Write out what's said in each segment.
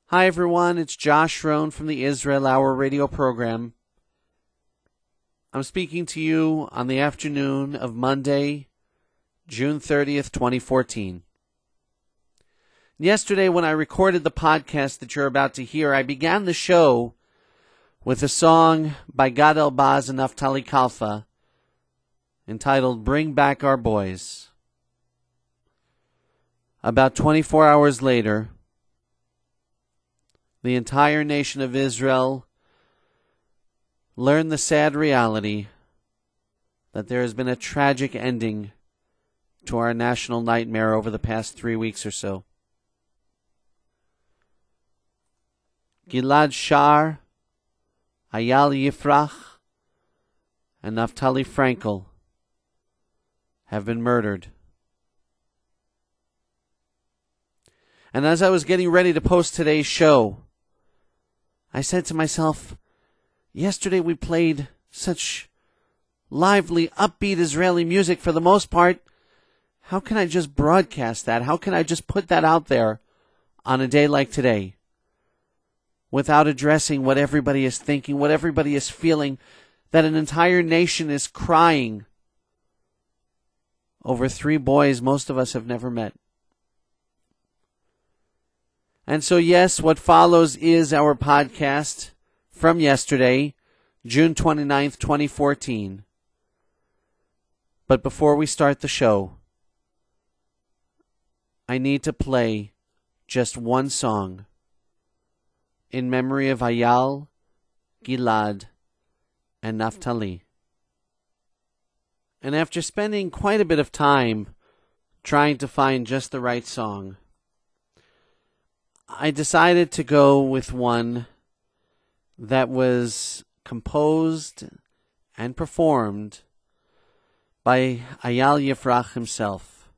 Hi everyone, it's Josh Rohn from the Israel Hour radio program. I'm speaking to you on the afternoon of Monday, June 30th, 2014. Yesterday when I recorded the podcast that you're about to hear, I began the show with a song by Gad Elbaz and Naftali Kalfa entitled Bring Back Our Boys. About 24 hours later, the entire nation of Israel learned the sad reality that there has been a tragic ending to our national nightmare over the past 3 weeks or so. Gilad Shar, Eyal Yifrach, and Naftali Frankel have been murdered. And as I was getting ready to post today's show, I said to myself, yesterday we played such lively, upbeat Israeli music for the most part. How can I just broadcast that? How can I just put that out there on a day like today without addressing what everybody is thinking, what everybody is feeling, that an entire nation is crying over 3 boys most of us have never met? And so, yes, what follows is our podcast from yesterday, June 29th, 2014. But before we start the show, I need to play just one song in memory of Eyal, Gilad, and Naftali. And after spending quite a bit of time trying to find just the right song, I decided to go with one that was composed and performed by Eyal Yifrach himself.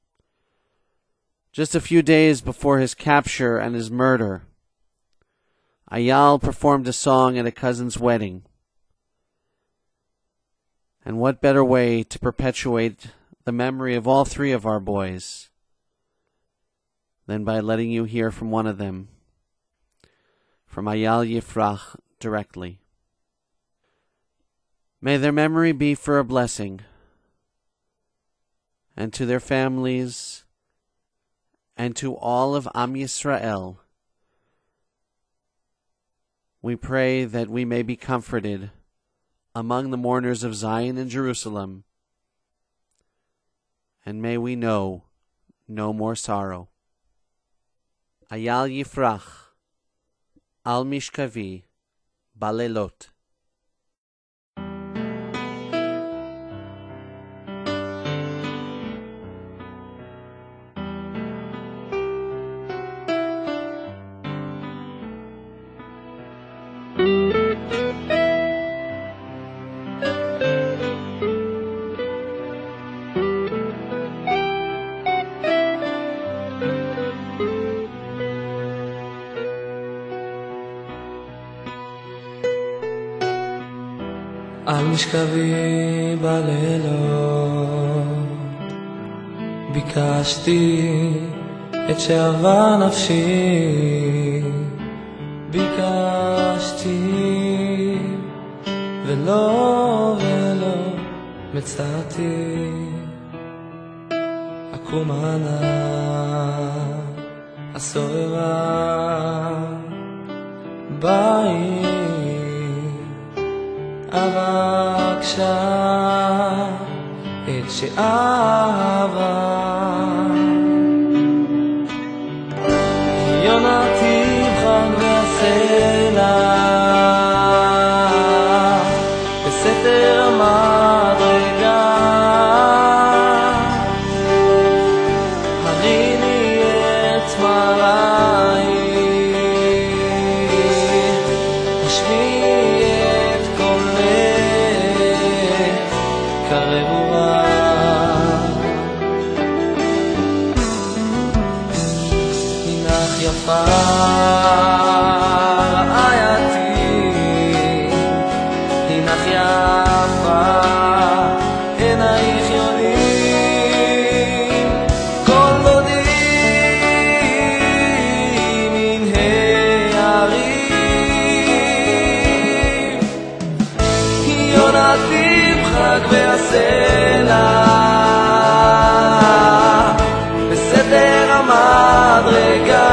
Just a few days before his capture and his murder, Eyal performed a song at a cousin's wedding. And what better way to perpetuate the memory of all 3 of our boys than by letting you hear from one of them, from Eyal Yifrach directly. May their memory be for a blessing, and to their families, and to all of Am Yisrael, we pray that we may be comforted among the mourners of Zion and Jerusalem, and may we know no more sorrow. Eyal Yifrach, Al Mishkavi, Balelot. על משכבי בלילות ביקשתי את שאהבה נפשי, ביקשתי ולא מצאתי. עקומה נא הסובבה בית אבקשה את שאהבה יונתי בחג והסלע בסתר המדרגה הריני את מראי השמיעי את קולך קרבה הנך יפה רעייתי הנך יפה עינייך יונים כל דודי מנהל חג והסלע בסדר המדרגה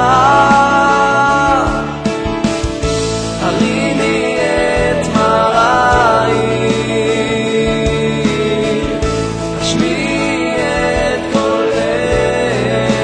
הרימי את מראי השמיעי את קולך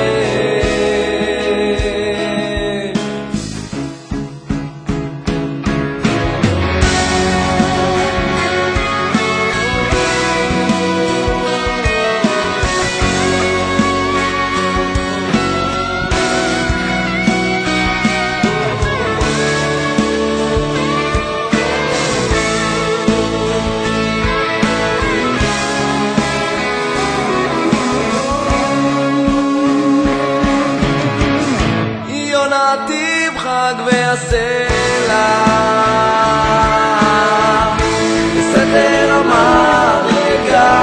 יונתיב חג והסלע בסדר המדרגה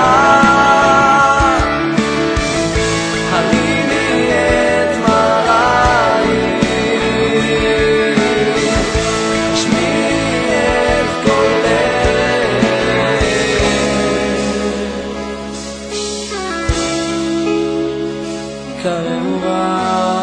הרימי את מראי השמיעי את קולך כאובה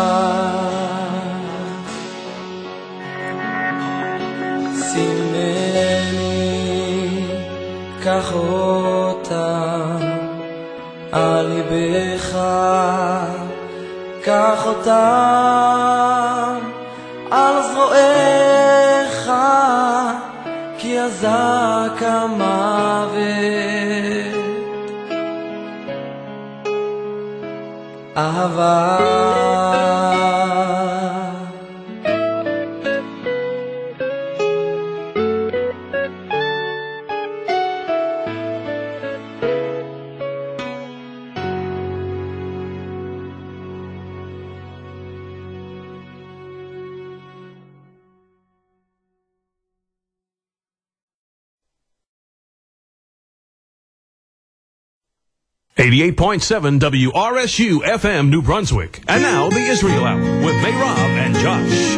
סימני קח אותה על ליבך קח אותם על זרועך כי אזק המוות אהבה .7 WRSU FM New Brunswick. And now the Israel Hour with Meirav and Josh.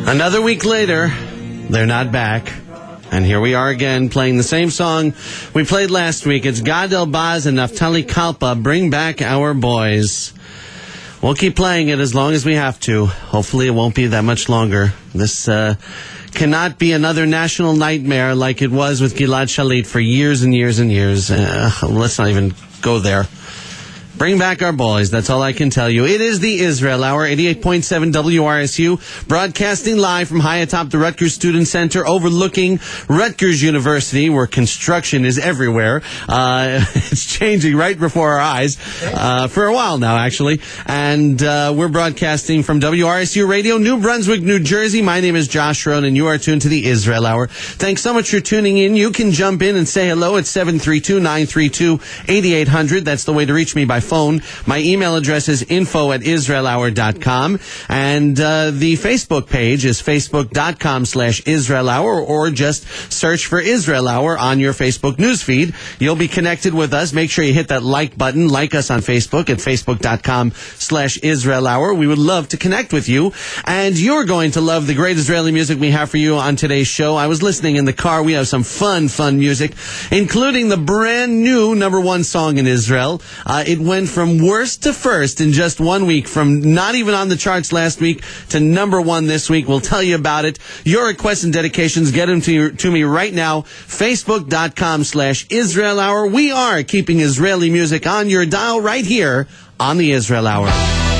Another week later, they're not back. And here we are again, playing the same song we played last week. It's Gad Elbaz and Naftali Kalpa, Bring Back Our Boys. We'll keep playing it as long as we have to. Hopefully it won't be that much longer. This cannot be another national nightmare like it was with Gilad Shalit for years and years and years. Let's not even go there. Bring back our boys. That's all I can tell you. It is the Israel Hour, 88.7 WRSU, broadcasting live from high atop the Rutgers Student Center overlooking Rutgers University, where construction is everywhere. It's changing right before our eyes, for a while now, actually. And we're broadcasting from WRSU Radio, New Brunswick, New Jersey. My name is Josh Rohn, and you are tuned to the Israel Hour. Thanks so much for tuning in. You can jump in and say hello at 732-932-8800. That's the way to reach me by phone. My email address is info@israelhour.com, and the Facebook page is facebook.com/Israel Hour, or just search for Israel Hour on your Facebook newsfeed. You'll be connected with us. Make sure you hit that like button. Like us on Facebook at facebook.com/Israel Hour. We would love to connect with you, and you're going to love the great Israeli music we have for you on today's show. I was listening in the car. We have some fun music, including the brand new #1 song in Israel. It went from worst to first in just 1 week, from not even on the charts last week to #1 this week. We'll tell you about it. Your requests and dedications, get them to me right now. Facebook.com/Israel Hour. We are keeping Israeli music on your dial right here on the Israel Hour.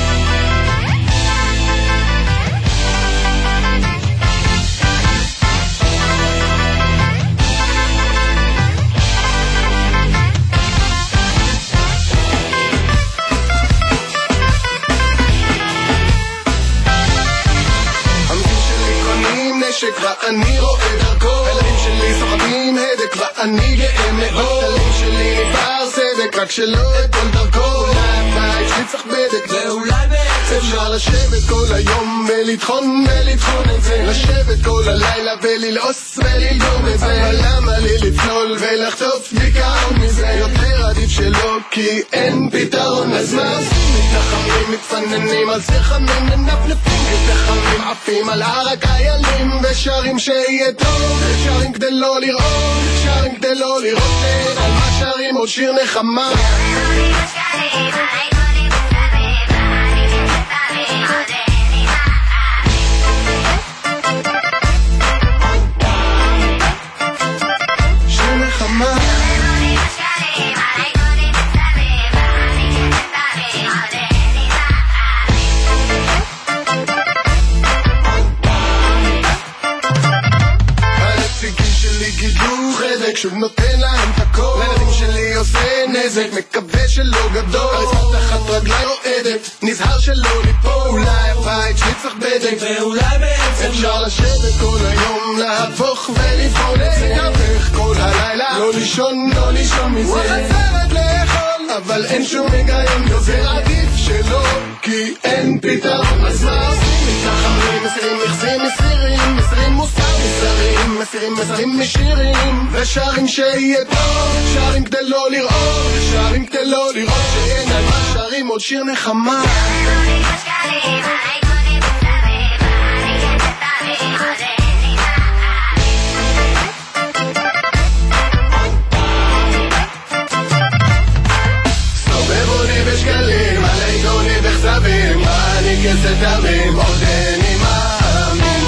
ואני רואה דרכו, הילדים שלי סוחבים הדק ואני גאה מאוד. הילדים שלי נפער סדק, רק שלא אתן דרכו. אולי הבית שלי צריך בדק, ואולי בעצם אפשר לשבת כל היום ולטחון את זה, לשבת כל הלילה וללעוס וללדום את זה. אבל למה לי לצלול ולחטוף דיכאון מזה? יותר עדיף שלא, כי אין פתרון. אז מה עושים? מתנחמים, מתפננים על סרחמים, מנפנפים מתנחמים, עפים על הר הקיילים ושרים שיהיה טוב, שרים כדי לא לראות, שרים כדי לא לראות. על מה שרים? עוד שיר נחמה. שיר נחמה. שוב נותן להם את הכל, לילדים שלי עושה נזק, מקווה שלא גדול. הרצפה תחת רגלי רועדת, נזהר שלא ליפול. אולי הבית שלי צריך בדק, ואולי בעצם אפשר לשבת כל היום, להפוך ולפעול את זה. נפך כל הלילה, לא לישון מזה. וחזרת לאכול, אבל אין שום היגיון, יותר עדיף שלא, כי אין פתרון. אז מה עושים? מתנחמים, מסירים מחזים, מסירים מוסר, מסירים משירים, ושרים שיהיה טוב, שרים כדי לא לראות, שרים כדי לא לראות שאין על מה שרים. עוד שיר נחמה. סובב עוני בשקלים, עלי גוני בכזבים, אני כסת דמים, עוד אין עם העמים.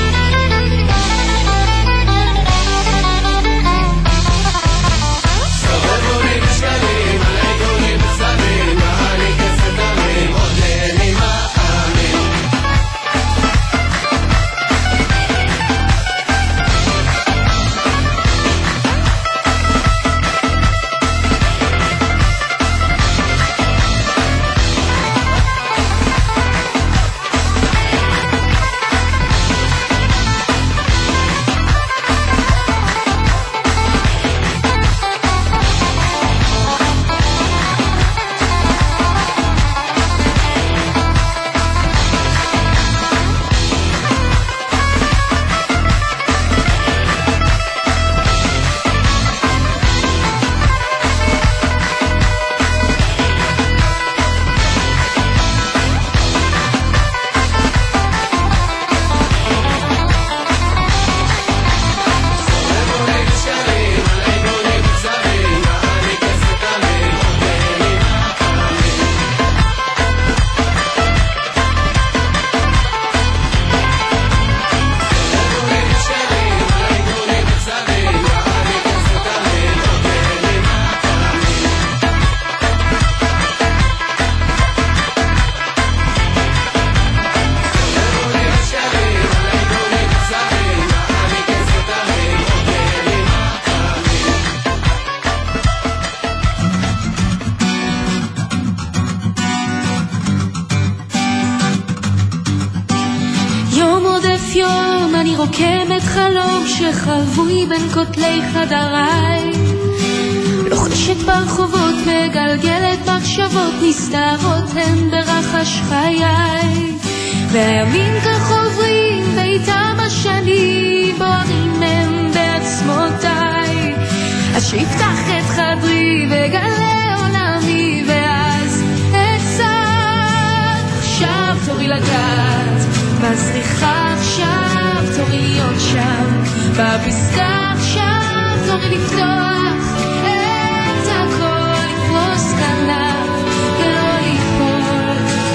סובב עוני בשקלים, עלי גוני בכזבים, אני כסת דמים, עוד אין עם העמים. רוקמת חלום שחבוי בין כותלי חדריי, לוחשת ברחובות, מגלגלת מחשבות, נסתרות הן ברחש חיי, והימים כך עוברים ואיתם השנים בוערים הם בעצמותיי. אז שיפתח את חדרי וגלה עולמי, ואז אצעק עכשיו תורי לגעת בזריחה, עכשיו תורי להיות שם בפסקה, עכשיו תורי לפתוח את הכל, לפרוס כנף ולא ליפול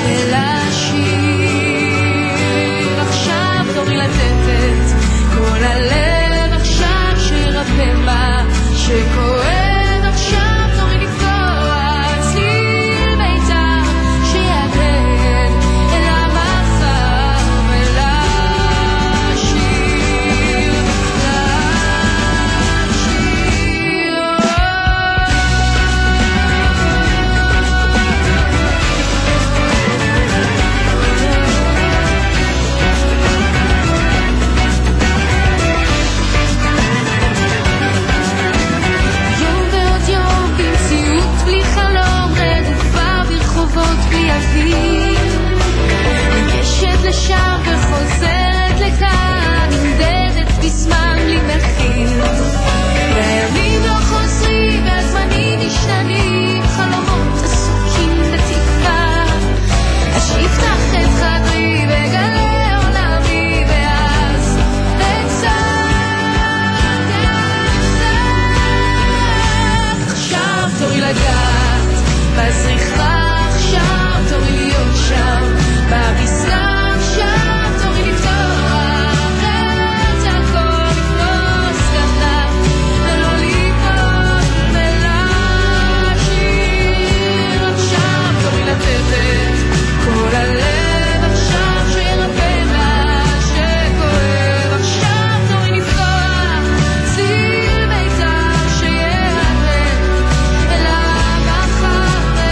ולשיר. עכשיו תורי לתת את כל הלב, עכשיו שירפא מה שכואב, עכשיו תורי לפתוח צליל ביתר שיגן אל המחר ולשיר, בלי אוויר, ניגשת לשם וחוזרת לכאן, נמדדת בזמן בלי מחיר, והימים לא חוזרים והזמנים משתנים, חלומות עסוקים בתקווה. אז שיפתח את חדרי וגלה עולמי, ואז אצעק עכשיו תורי לגעת בזריחה, עכשיו תורי להיות שם בפסקה, עכשיו תורי לפתוח את הכל, לפרוס כנף ולא ליפול ולשיר. עכשיו תורי לתת את כל הלב, עכשיו שירפא מה שכואב, עכשיו תורי לפתוח צליל ביתר שיעבד אל המחר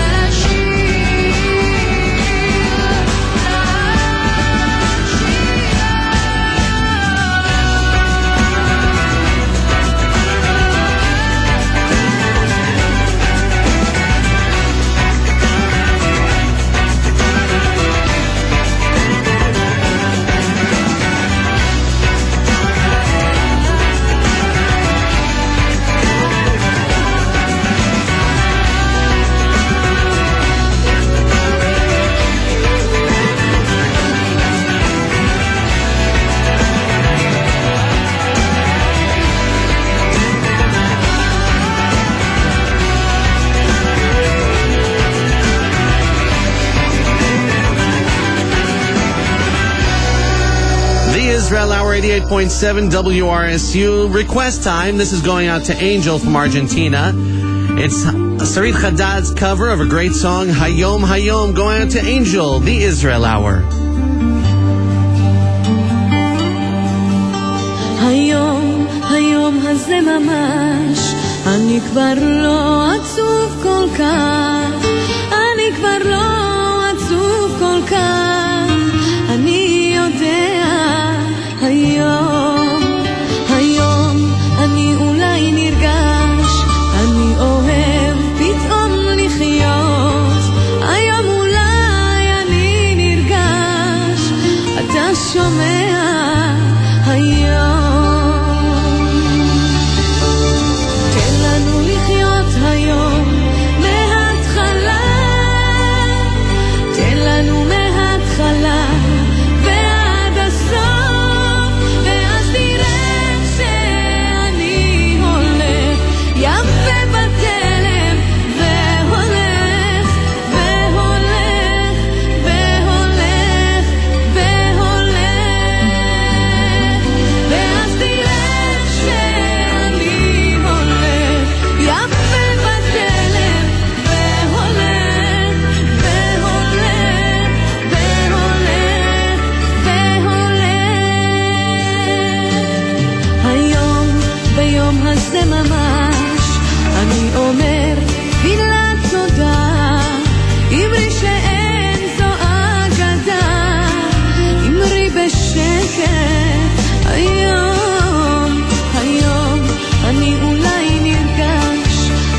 Israel Hour 88.7 WRSU. Request time. This is going out to Angel from Argentina. It's Sarit Haddad's cover of a great song, Hayom Hayom, going out to Angel, the Israel Hour. היום, היום הזה ממש, אני כבר לא עצוב כל כך, אני כבר לא עצוב כל כך, אני יודע היום, היום אני אולי נרגש, אני אוהב פתאום לחיות, היום אולי אני נרגש, אתה שומע היום, תן לנו לחיות היום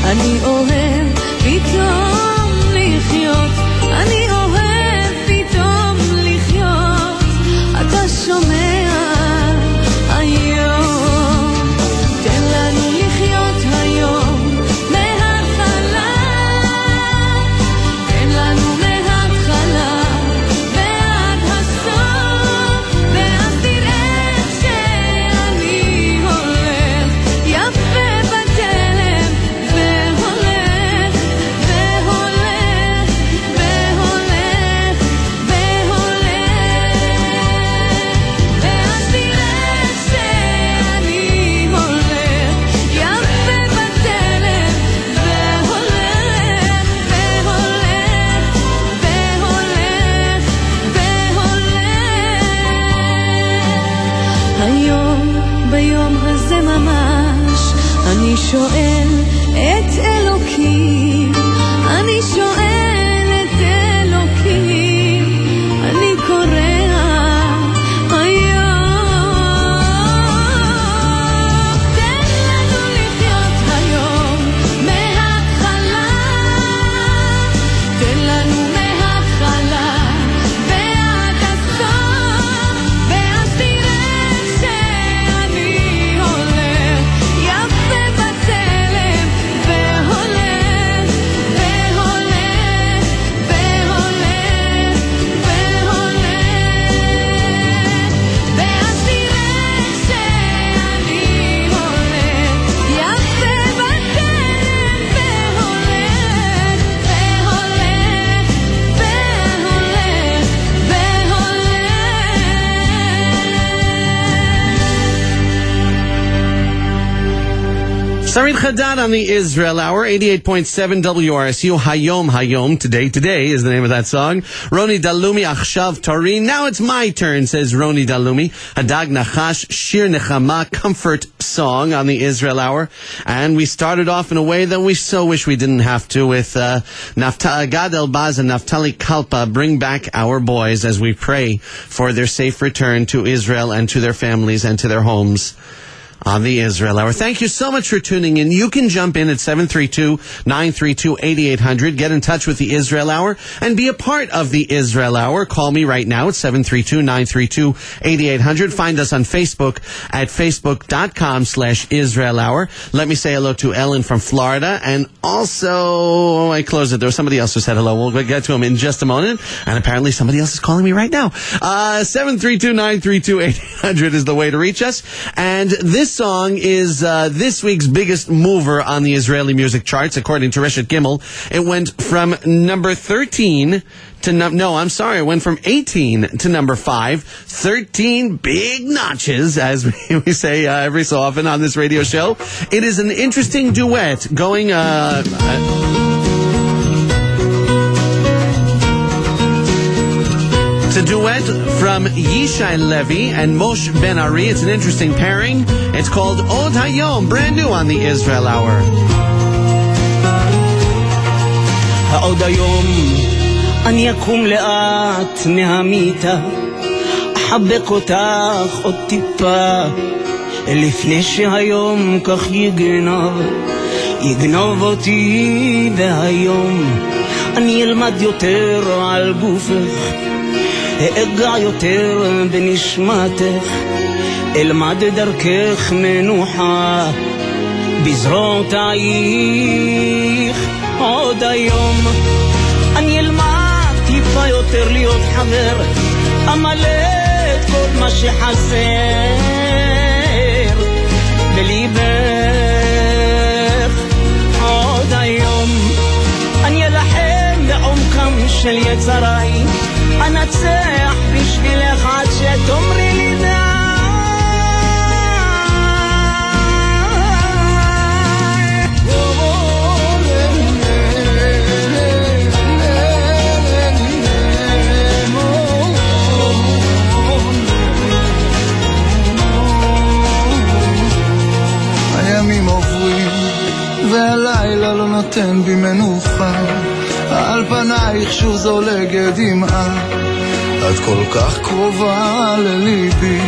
אני אוהב פתאום לחיות, אני אוהב פתאום לחיות. אתה שומע היום, תן לנו לחיות היום מההתחלה, תן לנו מההתחלה ועד הסוף, ואז תראה שאני הולך יפה בתלם והולך והולך והולך והולך, ואז תראה שאני הולך יפה בתלם והולך והולך והולך והולך. היום ביום הזה ממש אני שואל את אלוקים, אני שואל את אלוקים, אני קורא היום, תן לנו לחיות היום מההתחלה, תן לנו מההתחלה ועד הסוף, ואז תראה שאני הולך יפה בתלם והולך והולך והולך והולך, ואז תראה שאני הולך יפה בתלם והולך והולך והולך. Sarit Chadad on the Israel Hour, 88.7 WRSU. Hayom, Hayom. Today is the name of that song. Roni Dalumi, Achshav Tori. Now it's my turn, says Roni Dalumi. Hadag Nachash, Shir Nechama, comfort song on the Israel Hour. And we started off in a way that we so wish we didn't have to, with Gad Elbaz and Naftali Kalpa, Bring Back Our Boys, as we pray for their safe return to Israel and to their families and to their homes on the Israel Hour. Thank you so much for tuning in. You can jump in at 732-932-8800. Get in touch with the Israel Hour and be a part of the Israel Hour. Call me right now at 732-932-8800. Find us on Facebook at facebook.com/Israel Hour. Let me say hello to Ellen from Florida. And also, I closed it. There was somebody else who said hello. We'll get to him in just a moment. And apparently somebody else is calling me right now. 732-932-8800 is the way to reach us. And this song is this week's biggest mover on the Israeli music charts, according to Reshet Gimel. It went from number 13 to it went from 18 to number 5. 13 big notches, as we say every so often on this radio show. It is an interesting duet going It's a duet from Yishai Levi and Moshe Ben Ari. It's an interesting pairing. It's called Od Hayom, brand new on the Israel Hour. עוד היום אני אקום לאט מהמיטה, אחבק אותך עוד טיפה, לפני שהיום כך יגנוב אותי, והיום אני אלמד יותר על גופך, אגע יותר בנשמתך, אלמד דרכך מנוחה בזרועותייך. עוד היום אני אלמד טיפה יותר להיות חבר, אמלא את כל מה שחסר בליבך. עוד היום אני אלחם בעומקם של יצריי, אנצח בשבילך עד שתאמרי לי די. הימים עוברים והלילה לא נותן בי מנוחה, על פנייך שוב זולגת דמעה, את כל כך קרובה לליבי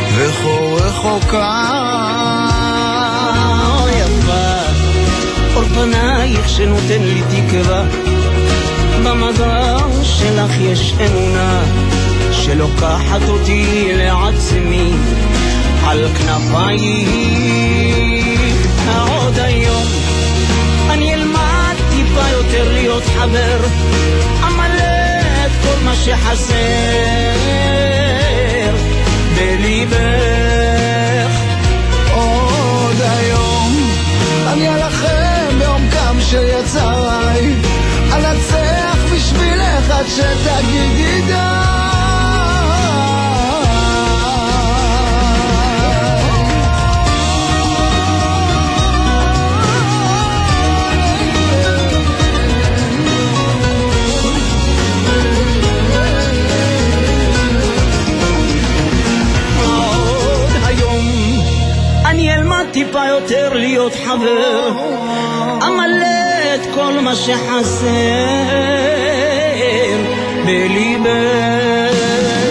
וכה רחוקה. יפה, אור פנייך שנותן לי תקווה, במגע שלך יש אמונה שלוקחת אותי לעצמי על כנפיים. עוד היום אני אלמד טיפה יותר להיות חבר, אמלא את כל מה שחסר בליבך. עוד היום אני אלחם בעומקם של יצריי, אנצח בשבילך עד שתגידי די. טיפה יותר להיות חבר, אמלא את כל מה שחסר בליבך.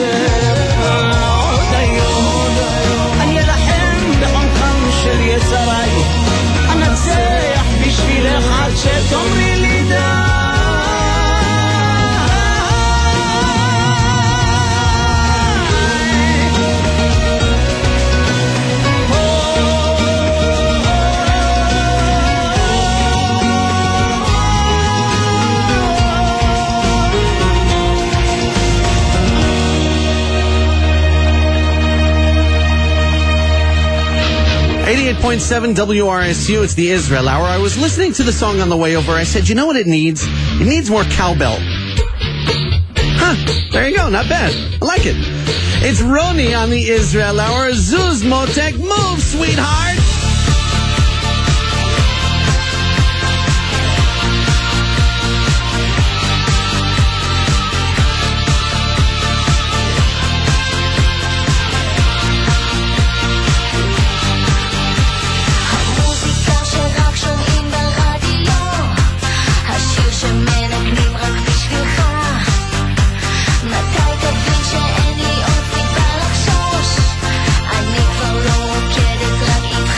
עוד היום אני אלחם בעומקם של יצריי, אנצח בשבילך עד שתאמרי לי די. .7 WRSU, it's the Israel Hour. I was listening to the song on the way over. I said, you know what it needs? It needs more cowbell. Huh, there you go, not bad. I like it. It's Roni on the Israel Hour. Zuz Motek, move, sweetheart! אני כבר לא רוקדת רק איתך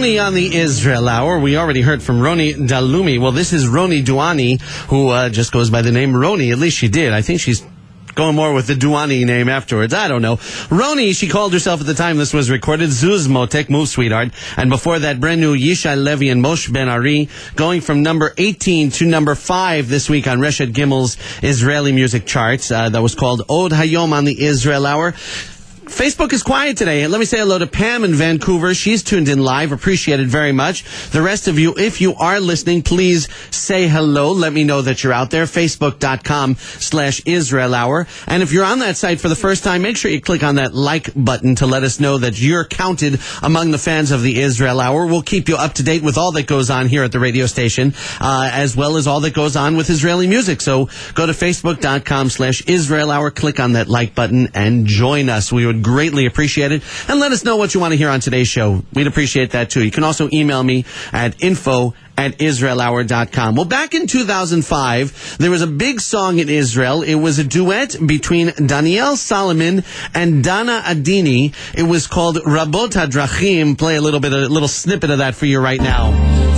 Roni on the Israel Hour. We already heard from Roni Dalumi. Well, this is Roni Duani, who just goes by the name Roni. At least she did. I think she's going more with the Duani name afterwards. I don't know. Roni, she called herself at the time this was recorded. Zuz Motek, Move Sweetheart. And before that, brand new Yishai Levi and Moshe Ben Ari, going from number 18 to number 5 this week on Reshet Gimmel's Israeli music charts. That was called Od Hayom on the Israel Hour. Facebook is quiet today. Let me say hello to Pam in Vancouver. She's tuned in live. Appreciate it very much. The rest of you, if you are listening, please say hello. Let me know that you're out there. Facebook.com/Israel Hour. And if you're on that site for the first time, make sure you click on that like button to let us know that you're counted among the fans of the Israel Hour. We'll keep you up to date with all that goes on here at the radio station, as well as all that goes on with Israeli music. So go to Facebook.com/Israel Hour, click on that like button, and join us. We would greatly appreciate it. And let us know what you want to hear on today's show. We'd appreciate that too. You can also email me at info@israelhour.com. Well, back in 2005, there was a big song in Israel. It was a duet between Daniel Solomon and Dana Adini. It was called Rabot HaDrachim. Play a little snippet of that for you right now.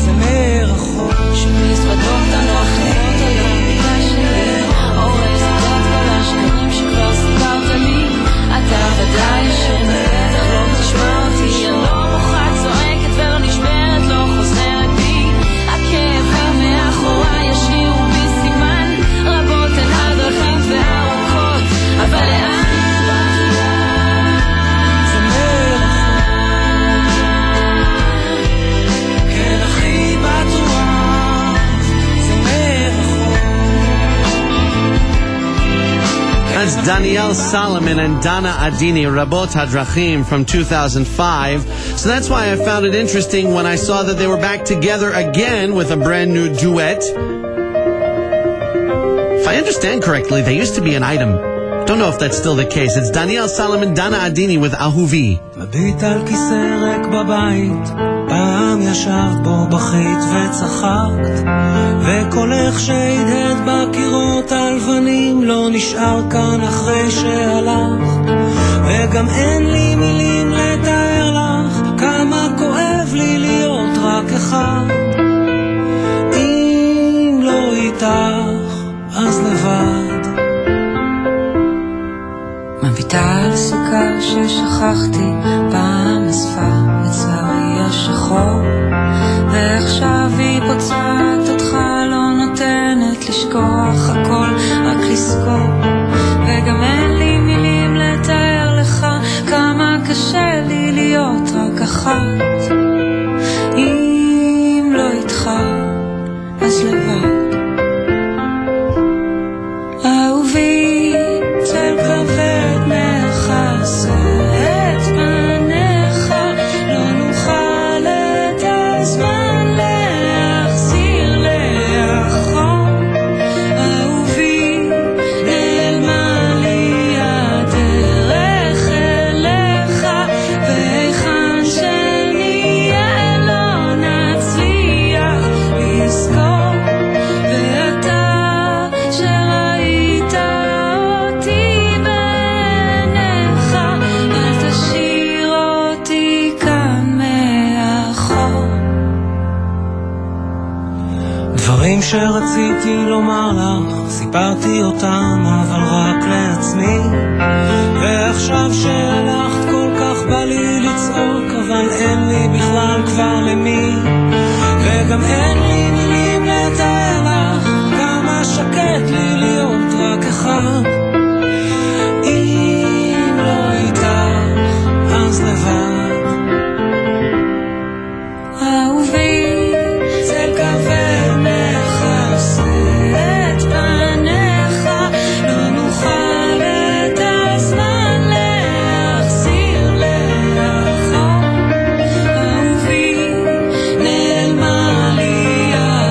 That's Daniel Solomon and Dana Adini, Rabot HaDrachim from 2005. So that's why I found it interesting when I saw that they were back together again with a brand new duet. If I understand correctly, they used to be an item. Don't know if that's still the case. It's Daniel Solomon, Dana Adini with Ahuvi. מביט על כיסא ריק בבית, פעם ישבת בו בכית וצחקת, וקולך שהדהד בקירות הלבנים לא נשאר כאן אחרי שהלכת, וגם אין לי מילים לתאר לך כמה כואב לי להיות רק אחד. אם לא איתך אז לבד. מביטה על סוכר ששכחתי, פעם אספה את צווארי השחור, ועכשיו היא פוצעת אותך, לא נותנת לשכוח הכל, רק לזכור. וגם אין לי מילים לתאר לך כמה קשה לי להיות רק אחת. אם לא איתך אז לבד. אהובי צל כבד מחסר את פניך, לא נוכל את הזמן להחזיר לאחור. אהובי נעלמה לי הדרך אליך, והיכן שנהיה לא נצליח לזכור. ואתה שראית אותי בעיניך, אל תשאיר אותי כאן מאחור. דברים שרציתי לומר לך, סיפרתי אותם אבל רק לעצמי, ועכשיו שהלכת כל כך בא לי לצעוק, אבל אין לי בכלל כבר למי, וגם אין לי מילים לתאר לך כמה שקט לי להיות רק אחד. אם לא איתך אז לבד. אהובי צל כבד מכסה את פניך, לא נוכל את הזמן להחזיר לאחור. אהובי נעלמה לי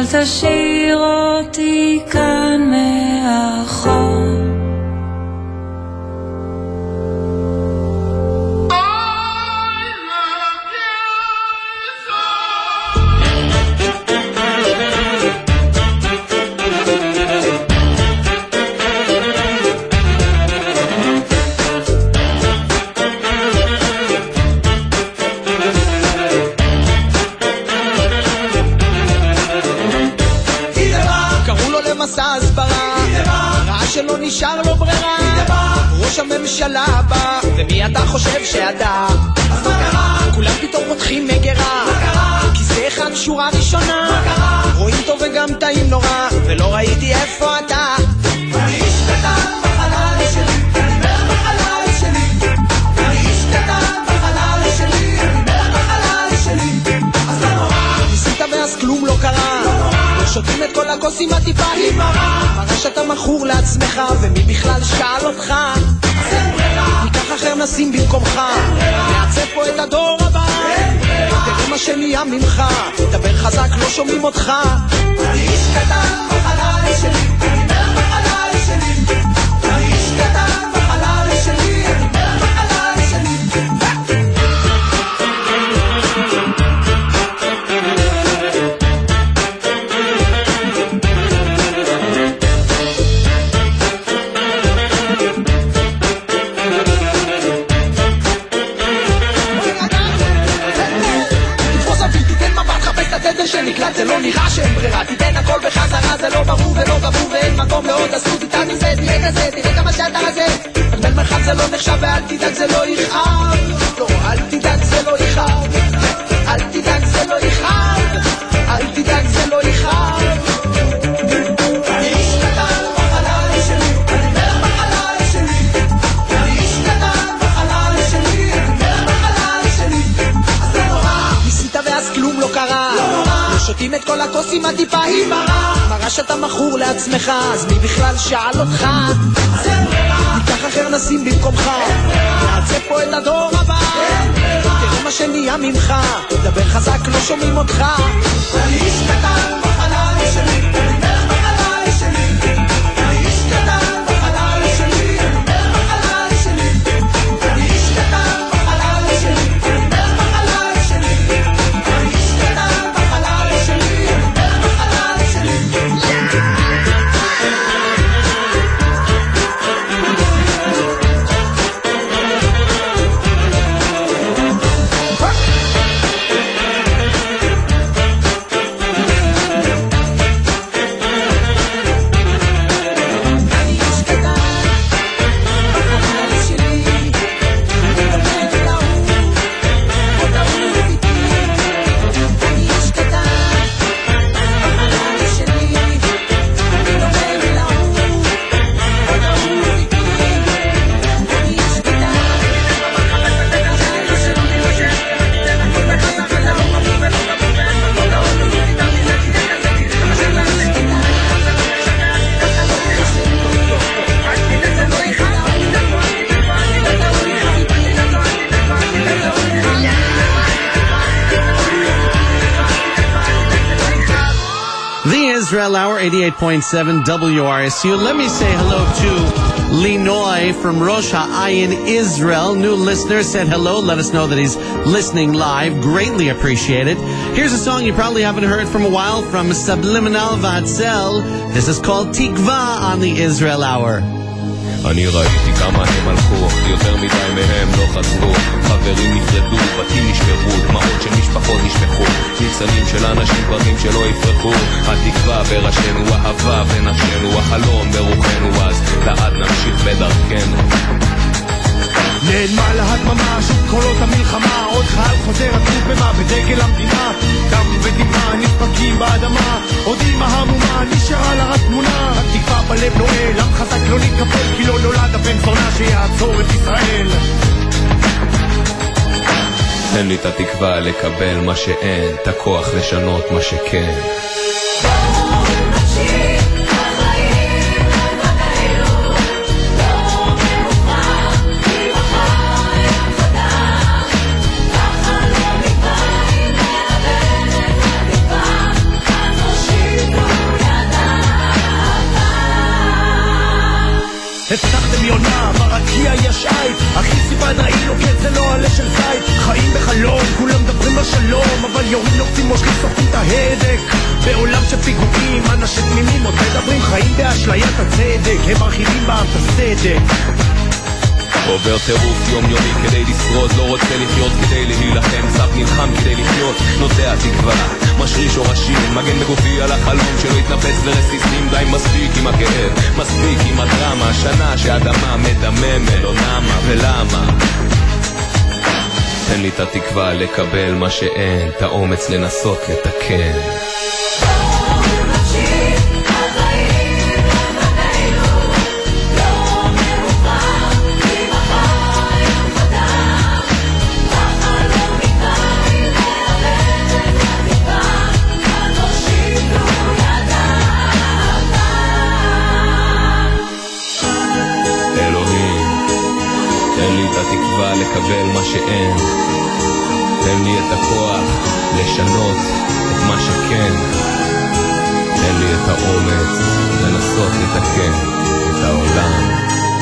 אל תשאיר אותי כאן מאחור. שלא נשאר לו ברירה, ראש הממשלה הבא, ומי אתה חושב שאתה? אז מה קרה? כולם פתאום פותחים מגרה, כי זה אחד שורה ראשונה, רואים טוב וגם טעים נורא, ולא ראיתי איפה אתה. אני איש קטן בחלל שלי, אני מלך בחלל שלי, אני איש קטן בחלל שלי, אני מלך בחלל שלי. אז לא נורא, ניסית ואז כלום לא קרה, שותים את כל הכוסים הטיפה היא מראה שאתה מכור לעצמך ומי בכלל שאל אותך. ניקח אחר נשים במקומך, נעצב פה את הדור הבא, תראה מה שנהיה ממך, דבר חזק לא שומעים אותך. אני איש קטן בחלל שלי, אני מלך בחלל שלי, אני איש קטן בחלל שלי, אני מלך בחלל שלי. שנקלט זה לא נראה שאין ברירה, תיתן הכל בחזרה, זה לא ברור ולא ברור ואין מקום לעוד עשו תיתן עם זה, תראה כזה, תראה כמה שאתה רזה, תגבל מרחב זה לא נחשב ואל תדאג זה לא יכאב, לא אל תדאג זה לא יכאב, אל תדאג זה לא יכאב, אל תדאג זה לא יכאב. אני איש קטן בחלל שלי, אני מלך בחלל שלי, אני איש קטן בחלל שלי, אני מלך בחלל שלי. אז לא נורא, ניסית ואז כלום לא קרה, שותים את כל הכוסים הטיפה היא מראה שאתה מכור לעצמך, אז מי בכלל שאל אותך? ניקח אחר נשים במקומך, נעצב פה את הדור הבא, תראה מה שנהיה ממך, דבר חזק לא שומעים אותך. אני איש קטן בחלל שלי, אני מלך בחלל שלי, אני איש קטן בחלל שלי, אני מלך בחלל שלי, אני איש קטן בחלל שלי, אני מלך בחלל שלי, אני איש קטן בחלל שלי, אני מלך בחלל שלי. Israel Hour, 88.7 WRSU. Let me say hello to Linoy from Rosh Ha'ayin, Israel. New listener said hello. Let us know that he's listening live. Greatly appreciate it. Here's a song you probably haven't heard from a while from Subliminal Vatzel. This is called Tikva on the Israel Hour. אני ראיתי כמה הם הלכו, יותר מדי מהם לא חזרו, חברים נפרדו, בתים נשברו, דמעות של משפחות נשפכו, ניצנים של אנשים פרטים שלא יפרחו, התקווה בראשנו, אהבה בנפשנו, החלום ברוחנו, אז לעד נמשיך בדרכנו. נעלמה להדממה, שוב קולות המלחמה, עוד חייל חוזר עצוב במה בדגל המדינה, דם ודמעה נדפקים באדמה, עוד אמא המומה נשארה לה רק תמונה, התקווה בלב נועל, עם חזק לא נתקפל, כי לא נולד הבן זונה שיעצור את ישראל. תן לי את התקווה לקבל מה שאין, את הכוח לשנות מה שכן. בחלום, כולם מדברים בשלום, אבל יורים נוקצים מושכים סוחים את ההדק. בעולם של פיגועים, אנשים תמימים עוד מדברים, חיים באשליית הצדק, הם מרחיבים בעם את הסדק. עובר טירוף יומיומי כדי לשרוד, לא רוצה לחיות כדי להילחם, סף נלחם כדי לחיות, נוטע תקווה, משריש שורשים, מגן בגופי על החלום שלא יתנפץ לרסיסים. די מספיק עם הכאב, מספיק עם הדרמה, שנה שהאדמה מדממת, לא נמה ולמה. תן לי את התקווה לקבל מה שאין, את האומץ לנסות לתקן. לקבל מה שאין, תן לי את הכוח לשנות את מה שכן, תן לי את האומץ לנסות לתקן את העולם.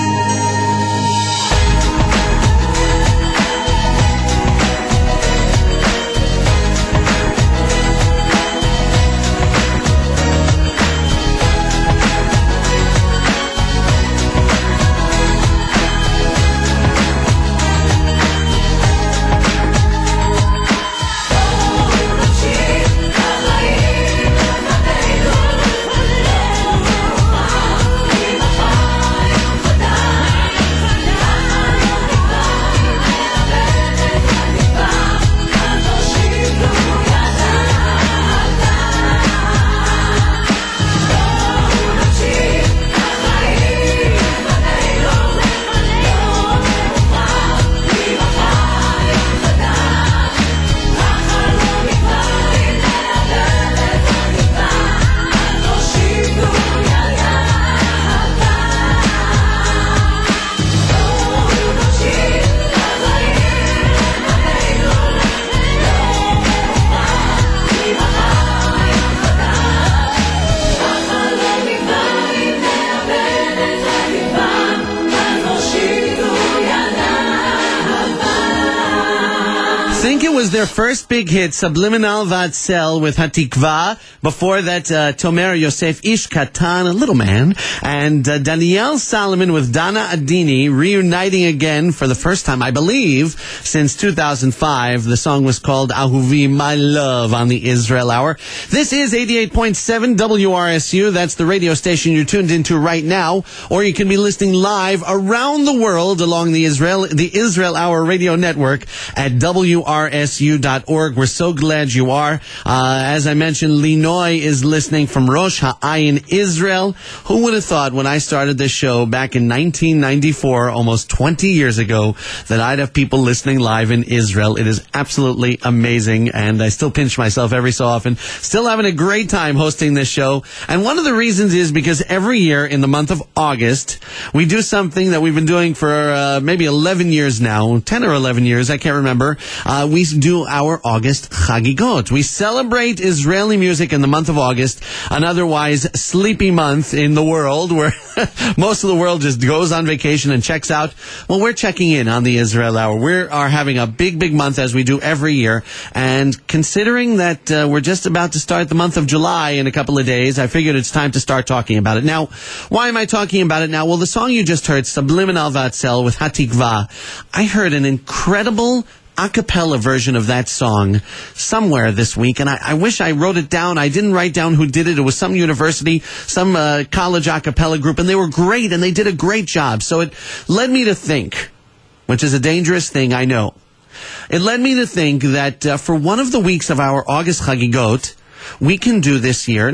Their first big hit, Subliminal Vatzel with Hatikva. Before that, Tomer Yosef Ish Katan, a little man, and Danielle Solomon with Dana Adini reuniting again for the first time, I believe, since 2005. The song was called Ahuvi, My Love, on the Israel Hour. This is 88.7 WRSU. That's the radio station you're tuned into right now, or you can be listening live around the world along the Israel Hour radio network at WRSU.org. We're so glad you are. As I mentioned, Linoy is listening from Rosh Ha'ayin, Israel. Who would have thought when I started this show back in 1994, almost 20 years ago, that I'd have people listening live in Israel? It is absolutely amazing, and I still pinch myself every so often. Still having a great time hosting this show. And one of the reasons is because every year in the month of August, we do something that we've been doing for maybe 11 years now, 10 or 11 years, I can't remember. We do our August Chagigot. We celebrate Israeli music in the month of August, an otherwise sleepy month in the world where most of the world just goes on vacation and checks out. Well, we're checking in on the Israel Hour. We are having a big, big month as we do every year. And considering that we're just about to start the month of July in a couple of days, I figured it's time to start talking about it. Now, why am I talking about it now? Well, the song you just heard, Subliminal Vatzel with Hatikva, I heard an incredible a cappella version of that song somewhere this week, and I wish I wrote it down. I didn't write down who did it. It was some university, some college a cappella group, and they were great, and they did a great job. So it led me to think, which is a dangerous thing, I know. It led me to think that for one of the weeks of our August Chagigot, we can do this year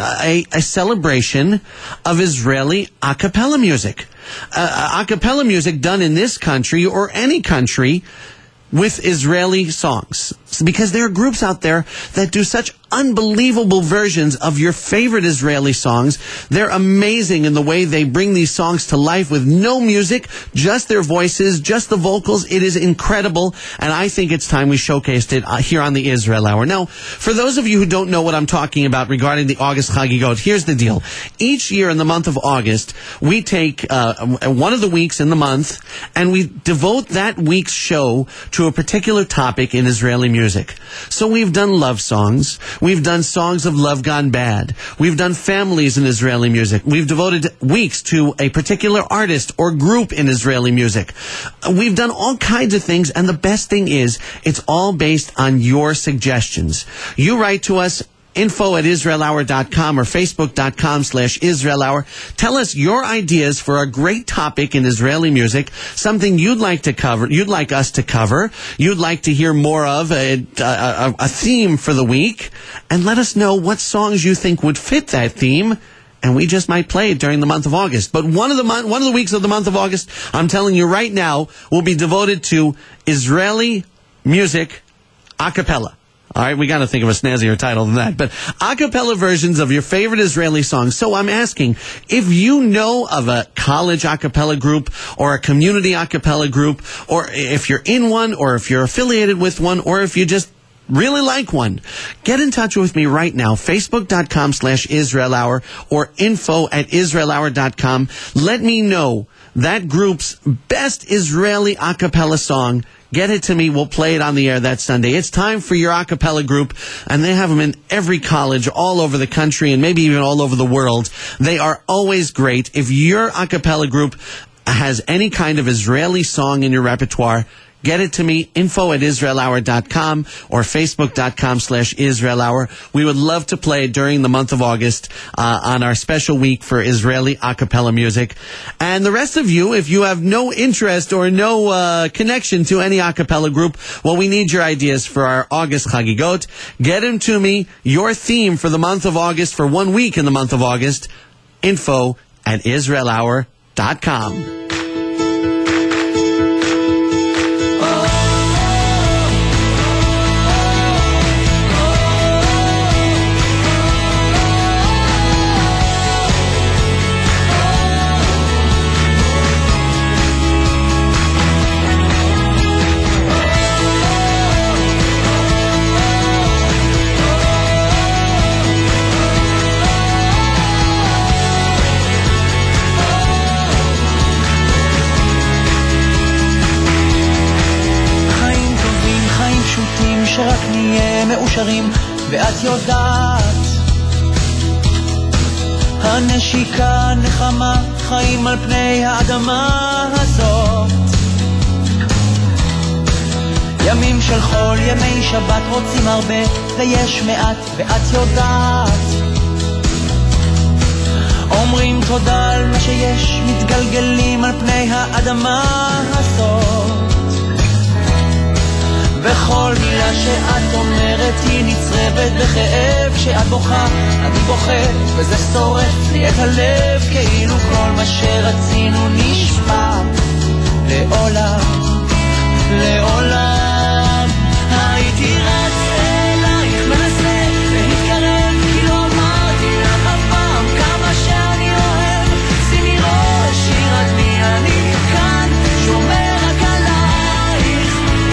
a celebration of Israeli a cappella music. A cappella music done in this country or any country with Israeli songs. because there are groups out there that do such unbelievable versions of your favorite Israeli songs. They're amazing in the way they bring these songs to life with no music, just their voices, just the vocals. It is incredible, and I think it's time we showcased it here on the Israel Hour. Now, for those of you who don't know what I'm talking about regarding the August Chagigot, here's the deal. Each year in the month of August, we take one of the weeks in the month, and we devote that week's show to a particular topic in Israeli music. So we've done love songs. We've done songs of love gone bad. We've done families in Israeli music. We've devoted weeks to a particular artist or group in Israeli music. We've done all kinds of things, and the best thing is, it's all based on your suggestions. You write to us, info@israelhour.com or facebook.com/israelhour. Tell us your ideas for a great topic in Israeli music, something you'd like to cover, you'd like us to cover, you'd like to hear more of, a theme for the week, and let us know what songs you think would fit that theme, and we just might play it during the month of August. But one of the weeks of the month of August, I'm telling you right now, will be devoted to Israeli music a cappella. All right, we got to think of a snazzier title than that. But a cappella versions of your favorite Israeli songs. So I'm asking, if you know of a college a cappella group or a community a cappella group, or if you're in one, or if you're affiliated with one, or if you just really like one, get in touch with me right now, facebook.com/IsraelHour or info@IsraelHour.com. Let me know that group's best Israeli a cappella song. Get it to me. We'll play it on the air that Sunday. It's time for your a cappella group, and they have them in every college all over the country and maybe even all over the world. They are always great. If your a cappella group has any kind of Israeli song in your repertoire, get it to me, info@IsraelHour.com or facebook.com/IsraelHour. We would love to play it during the month of August on our special week for Israeli a cappella music. And the rest of you, if you have no interest or no connection to any a cappella group, well, we need your ideas for our August Chagigot. Get them to me, your theme for the month of August, for 1 week in the month of August, info@IsraelHour.com. שרק נהיה מאושרים, ואת יודעת, הנשיקה נחמה, חיים על פני האדמה הזאת. ימים של חול, ימי שבת, רוצים הרבה ויש מעט, ואת יודעת, אומרים תודה על מה שיש, מתגלגלים על פני האדמה הזאת. וכל מילה שאת אומרת היא נצרבת בכאב, כשאת בוכה אני בוכה, וזה שורף לי את הלב, כאילו כל מה שרצינו נשמע לעולם, לעולם. הייתי רץ אלייך מנסה להתקרב, כי לא אמרתי לך אף פעם כמה שאני אוהב. שימי ראש, שירדני, אני כאן שומר רק עלייך.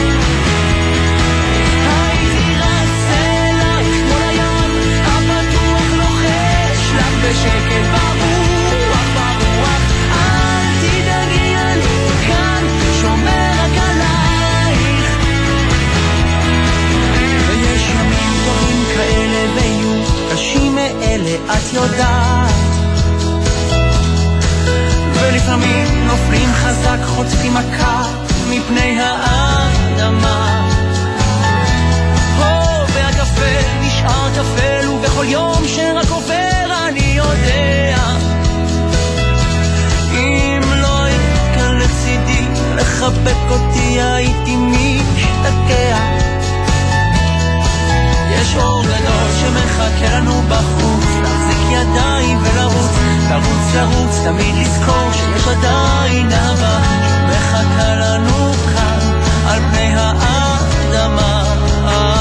הייתי רץ אלייך כמו לים הפתוח לוחש לך בשקט ברוח, ברוח. אל תדאגי, אני כאן שומר רק עלייך. ויש ימים טובים כאלה ויהיו קשים מאלה, את יודעת, ולפעמים נופלים חזק, חוטפים מכה מפני האדמה. והקפה נשאר כפל, ובכל יום שרק עובר אני יודע, אם לא היית כאן לצידי לחבק אותי הייתי משתקע. יש אור גדול שמחכה לנו בחוץ, להחזיק ידיים ולרוץ, לרוץ לרוץ, תמיד לזכור שיש עדיין אהבה שמחכה לנו כאן על פני האדמה.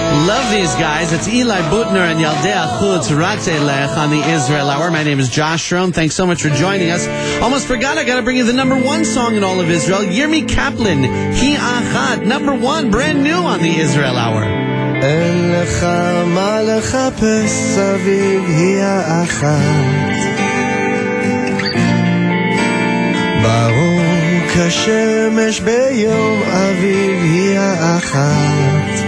Love these guys. It's Eli Butner and Yaldei Achutz Ratzelech on the Israel Hour. My name is Josh Schroen. Thanks so much for joining us. Almost forgot, I got to bring you the number one song in all of Israel. Yirmi Kaplan, Hi Achat, number one, brand new on the Israel Hour. אין לך מה לחפש סביב, היא האחת. ברור כשמש ביום אביב, היא האחת.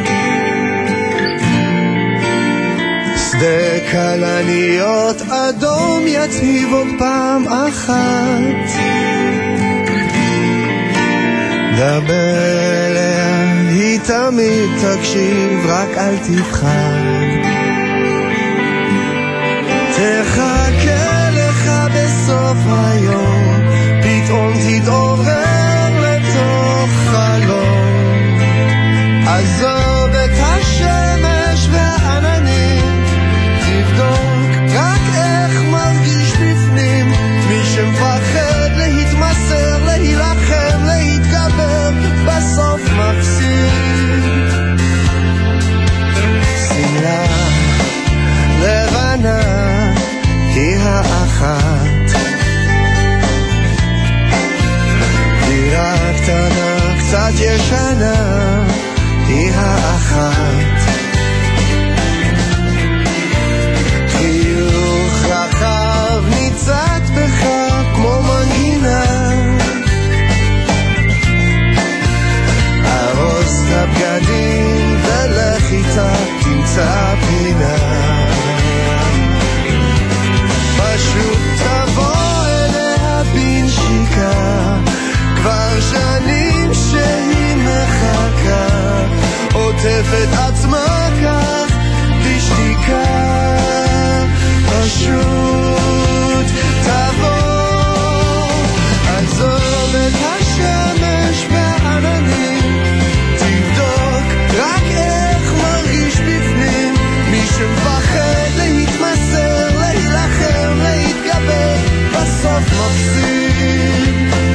שדה כלניות אדום יציב עוד פעם אחת. דבר אליה, היא תמיד תקשיב, רק אל תבחר. תחכה לך בסוף היום, פתאום תתעורר לתוך חלום. עזוב את השמש והעננים, תבדוק רק איך מרגיש בפנים. מי שמפחד להתמסר, להילחם, להתגבר, בסוף מפסיד. שמלה לבנה היא האחת, דירה קטנה קצת ישנה היא האחת. חיוך רחב ניצת בך כמו מנגינה, ארוז את הבגדים ולך איתה תמצא פינה. פשוט תבוא אליה בנשיקה, כבר שנים שהיא מחכה, עוטפת עצמה כך בשתיקה. פשוט תבוא, עזוב את השמש והעננים, תבדוק רק איך מרגיש בפנים. מי שמפחד להתמסר, להילחם, להתגבר, בסוף מפסיד.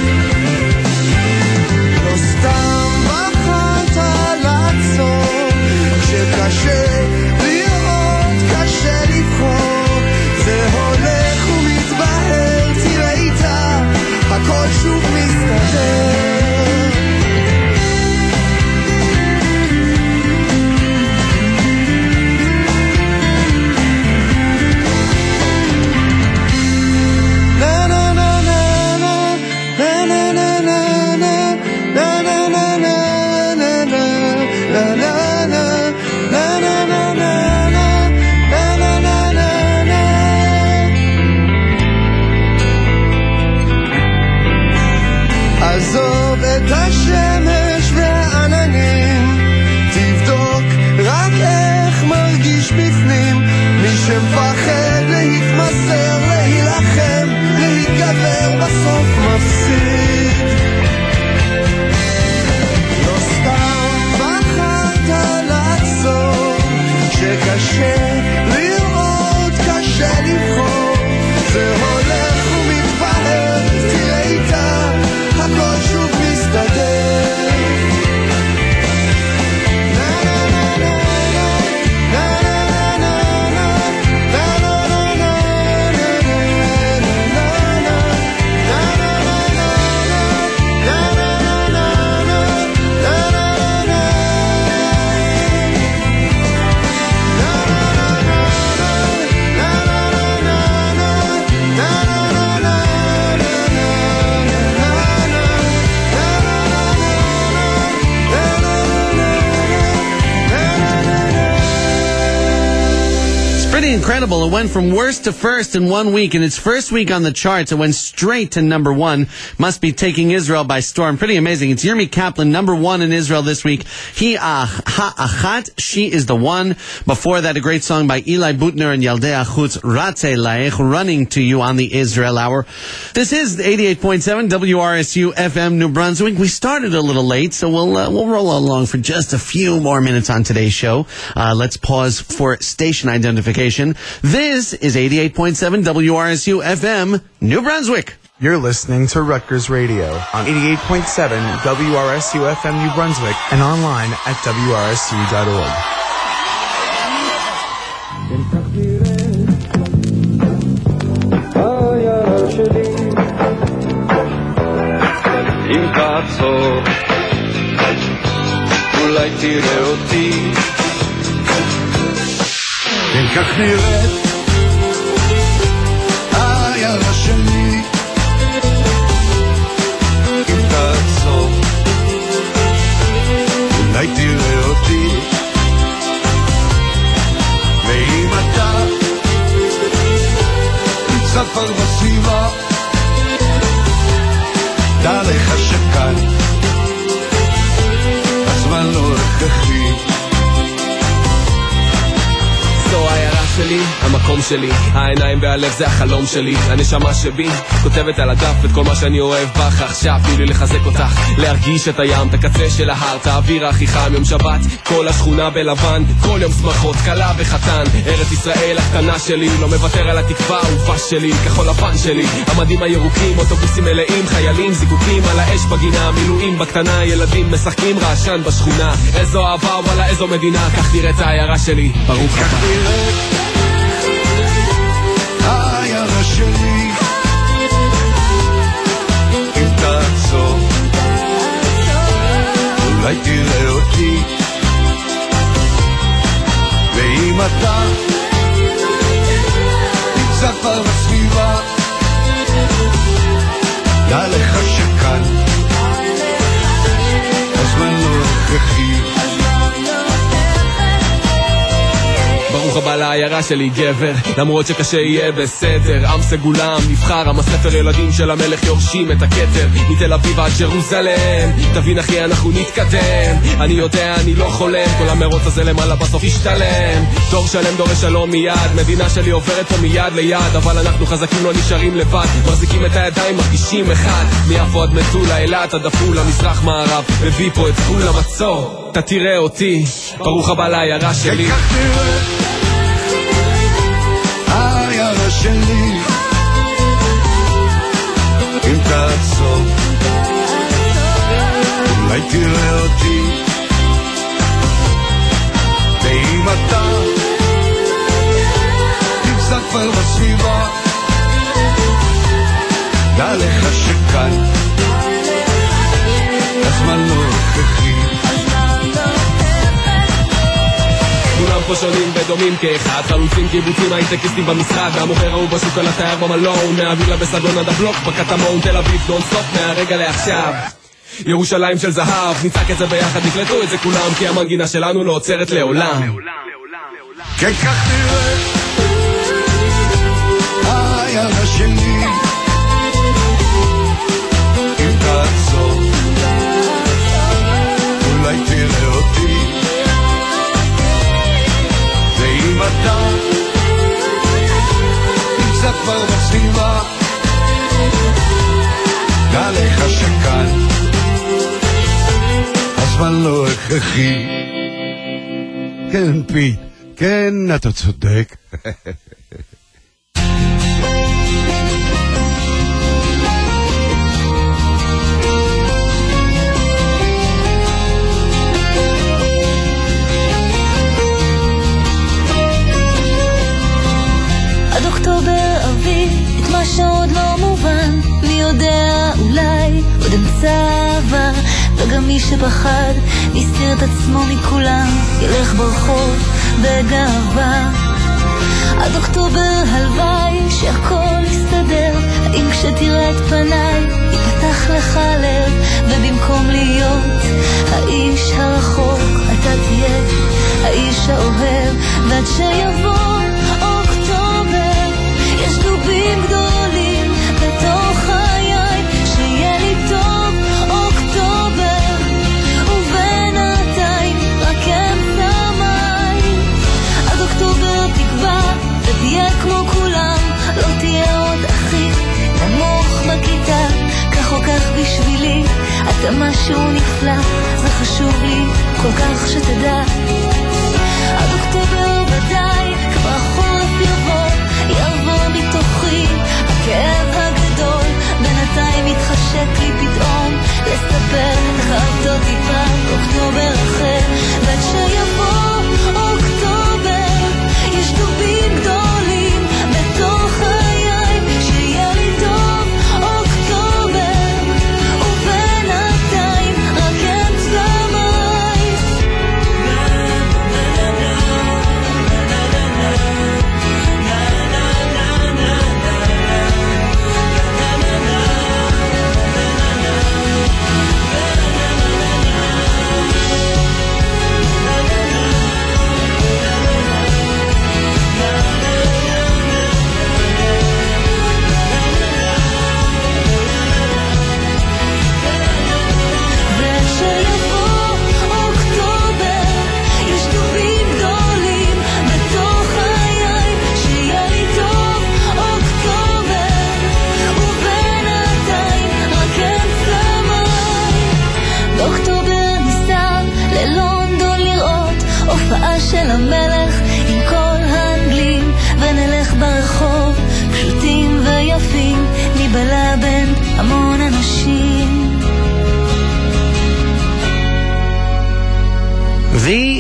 לא סתם בחרת לעצור, כשקשה לראות, קשה לבחור. זה הולך ומתבהר, תראה איתה, הכל שוב מסתדר. עזוב את השמש והעננים, תבדוק רק איך מרגיש בפנים. מי שמפחד להתמסר, להילחם, להתגבר, בסוף מפסיד. לא סתם בחרת לעצור, שקשה לראות, קשה לבחור. זה הולך ומתבהר, תראה איתה, הכל שוב מסתדר. Incredible. It went from worst to first in 1 week. In its first week on the charts, it went straight to number one. Must be taking Israel by storm. Pretty amazing. It's Yirmi Kaplan, number one in Israel this week. Hi Achat. She is the one. Before that, a great song by Eli Butner and Yaldei Achutz Ratzelech, running to you on the Israel Hour. This is 88.7 WRSU FM New Brunswick. We started a little late, so we'll roll along for just a few more minutes on today's show. Let's pause for station identification. This is 88.7 WRSU FM, New Brunswick. You're listening to Rutgers Radio on 88.7 WRSU FM New Brunswick and online at WRSU.org. כך נראית העיירה שלי, אם תעצור אולי תראה אותי, ואם אתה תמצא כבר בסביבה, דע לך שכאן הזמן לא הכרחי. זו העיירה שלי, המקום שלי, העיניים והלב זה החלום שלי, הנשמה שבי כותבת על הדף את כל מה שאני אוהב בך. עכשיו תני לי לחזק אותך, להרגיש את הים, את הקצה של ההר, את האוויר הכי חם. יום שבת, כל השכונה בלבן, כל יום שמחות, קלה וחתן. ארץ ישראל הקטנה שלי, לא מוותר על התקווה, אהובה שלי, כחול לבן שלי, המדים הירוקים, אוטובוסים מלאים, חיילים זיקוקים על האש בגינה, מילואים בקטנה, ילדים משחקים רעשן בשכונה. איזו אהבה, וואלה איזו מדינה, כך נראית העיירה שלי, ברוך הבא. העיירה שלי, אם תעצור אולי תראה אותי, ואם אתה נמצא כבר בסביבה, דע לך שכאן הזמן לא הכרחי. ברוך הבא לעיירה שלי גבר, למרות שקשה יהיה בסדר. עם סגולם, נבחר, עם הספר ילדים של המלך יורשים את הכתר. מתל אביב עד ג'רוזלם, תבין אחי אנחנו נתקדם. אני יודע אני לא חולם, כל המרוץ הזה למעלה בסוף ישתלם. דור שלם דורש שלום מיד, מדינה שלי עוברת פה מיד ליד, אבל אנחנו חזקים לא נשארים לבד, מחזיקים את הידיים מרגישים אחד. מיפו עד מטולה, אילת עד עפולה, מזרח מערב, מביא פה את כולם עצור, אתה תראה אותי, ברוך הבא לעיירה שלי. העיירה שלי, אם תעצור אולי תראה אותי, ואם אתה תמצא כבר בסביבה, דע לך שכאן הזמן לא הכרחי. כולם פה שונים ודומים כאחד, חלוצים קיבוצים הייטקיסטים במשרד, מהמוכר ההוא בשוק על התייר במלון, מהווילה בסגון עד הבלוק בקטמון, תל אביב נון סטופ מהרגע לעכשיו, ירושלים של זהב, נצעק את זה ביחד, נקלטו את זה כולם, כי המנגינה שלנו לא עוצרת לעולם. כן כך נראה העיירה שלי, אם תעצור אולי תראה אותי, ואם אתה נמצא כבר בסביבה, דע לך שכאן הזמן לא הכרחי. כן פיט, כן אתה צודק. עד אוקטובר אביב, את מה שעוד לא מובן, מי יודע אולי עוד אמצע עבר, וגם מי שפחד הסתיר את עצמו מכולם, ילך ברחוב בגאווה. עד אוקטובר הלוואי שהכל יסתדר, האם כשתראה את פניי יפתח לך לב, ובמקום להיות האיש הרחוק אתה תהיה האיש האוהב. ועד שיבוא אוקטובר יש דובים גדולים בתוך חיי, שיהיה לי טוב אוקטובר, ובינתיים רק אמצעי. עד אוקטובר תקווה ותהיה כמו כולם, לא תהיה עוד הכי נמוך בכיתה, כך או כך בשבילי אתה משהו נפלא, זה חשוב לי כל כך שתדע. עד אוקטובר ודאי כבר חורף יבוא מתוכי הכאב הגדול, בינתיים יתחשק לי פתאום לספר לך אותו טיפה אוקטובר אחר. ועד שיבוא אוקטובר יש דובים גדולים בתוך חיי, שיהיה לי טוב אוקטובר, ובינתיים רק אמצע מי.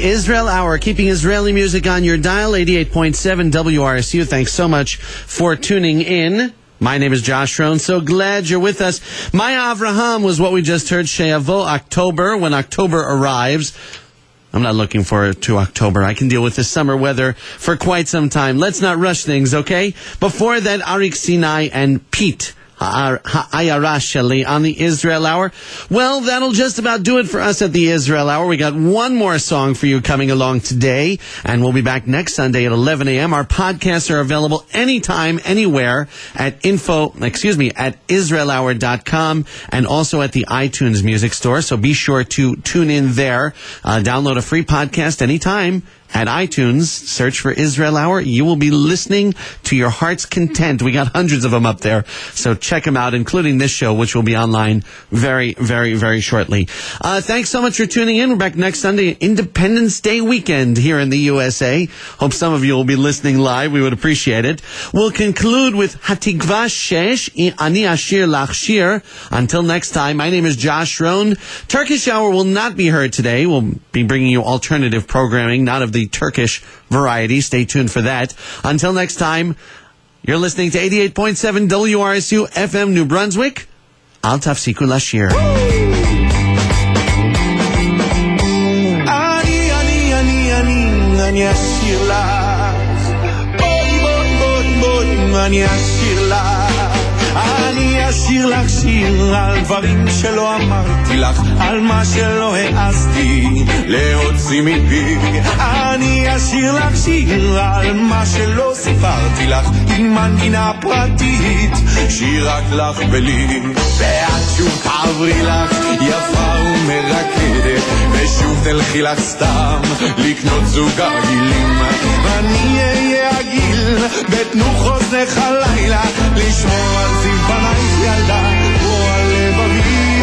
Israel Hour, keeping Israeli music on your dial, 88.7 WRSU. Thanks so much for tuning in. My name is Josh Rohn. So glad you're with us. Maya Avraham was what we just heard. She'avo October, when October arrives. I'm not looking forward to October. I can deal with the summer weather for quite some time. Let's not rush things, okay? Before that, Arik Sinai and Pete. Ha'ayara Sheli on the Israel Hour. Well, that'll just about do it for us at the Israel Hour. We got one more song for you coming along today, and we'll be back next Sunday at 11 a.m. Our podcasts are available anytime, anywhere at israelhour.com and also at the iTunes Music Store. So be sure to tune in there. Download a free podcast anytime at iTunes. Search for Israel Hour. You will be listening to your heart's content. We got hundreds of them up there, so check them out, including this show, which will be online very, very, very shortly. Thanks so much for tuning in. We're back next Sunday, Independence Day weekend here in the USA. Hope some of you will be listening live. We would appreciate it. We'll conclude with Hatikva Shesh, Ani Ashir Lach Shir. Until next time, my name is Josh Rohn. Turkish Hour will not be heard today. We'll be bringing you alternative programming, not of the Turkish variety. Stay tuned for that. Until next time, you're listening to 88.7 WRSU FM New Brunswick. Al tafsiku lashir. אני אשיר לך, בואי אני אשיר לך, אני אשיר לך שיר על דברים שלא אמרתי לך, על מה שלא העזתי להוציא מפי. אני אשיר לך שיר על מה שלא סיפרתי לך, עם מנגינה פרטית, שיר רק לך ולי. ואת שוב תעברי לך יפה ומרקדת, ושוב תלכי לך סתם לקנות זוג הגילים, ואני אהיה הגיל בתנו חוזנך הלילה, לשמור על זיוונייך ילדה או על לבבי.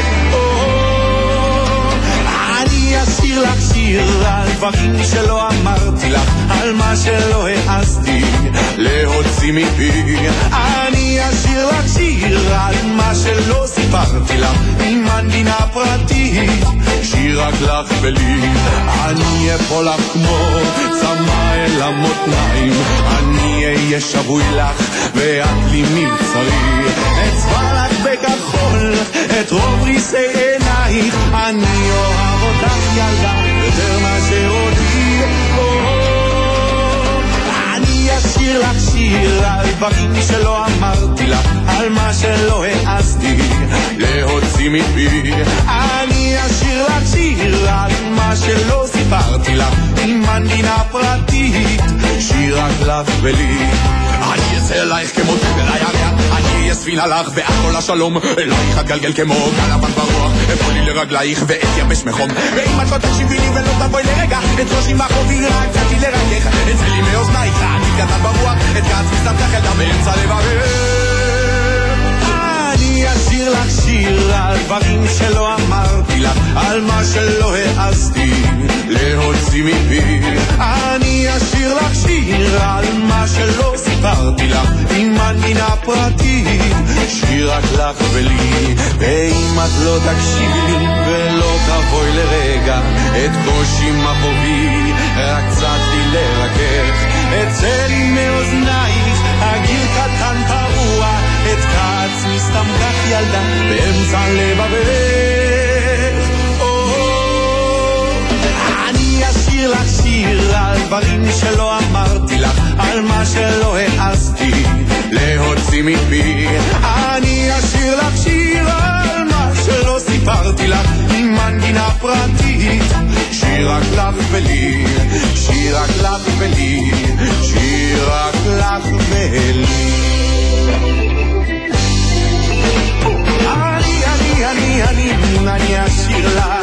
אני אשיר לך שיר על דברים שלא אמרתי לך, על מה שלא העזתי להוציא מפי. אני אשיר לך שיר על מה שלא סיפרתי לך, עם מנגינה פרטית, שיר רק לך ולי. אני אפול לך כמו צמא אל המותניים, אני אהיה שבוי לך ואת לי מבצרי, אצבע לך בכחול את רוב ריסי עינייך, אני אוהב אותך ילדה יותר מאשר אותי. אני אשיר לך שיר על דברים שלא אמרתי לך, על מה שלא העזתי להוציא מפי. אני אשיר לך שיר על מה שלא סיפרתי לך, עם מנגינה פרטית, שיר רק לך ולי. אני אעשה אלייך כמו תבל הירח, אני אהיה ספינה לך והכל השלום, אלייך אגלגל כמו גל לבן ברוח, אפול לי לרגלייך ואת יבש מחום. ואם את לא תקשיבי לי ולא תבואי לרגע, את ראשי מחובי רק קצתי לרגך, את זה לי מאוזנייך, אני קטן ברוח, את קצתי סתם כך ילדה באמצע לברך. אני אשיר לך שיר על דברים שלא אמרתי לך, על מה שלא העזתי להוציא מפי. אני אשיר לך שיר על מה שלא סיפרתי לך, עם מנגינה פרטית, שיר רק לך ולי. ואם את לא תקשיבי לי ולא תבואי לרגע, את קושי מחובי רק קצתי לרכך, את זה לי מאוזנייך, הגיל קטן פרוע, את כעצמי סתם כך ילדה באמצע לבבך. אני אשיר לך שיר על דברים שלא אמרתי לך, על מה שלא העזתי להוציא מפי. אני אשיר לך שיר על מה שלא סיפרתי לך, עם מנגינה פרטית, שיר רק לך ולי, שיר רק לך ולי, שיר רק לך ולי. אני אשיר לך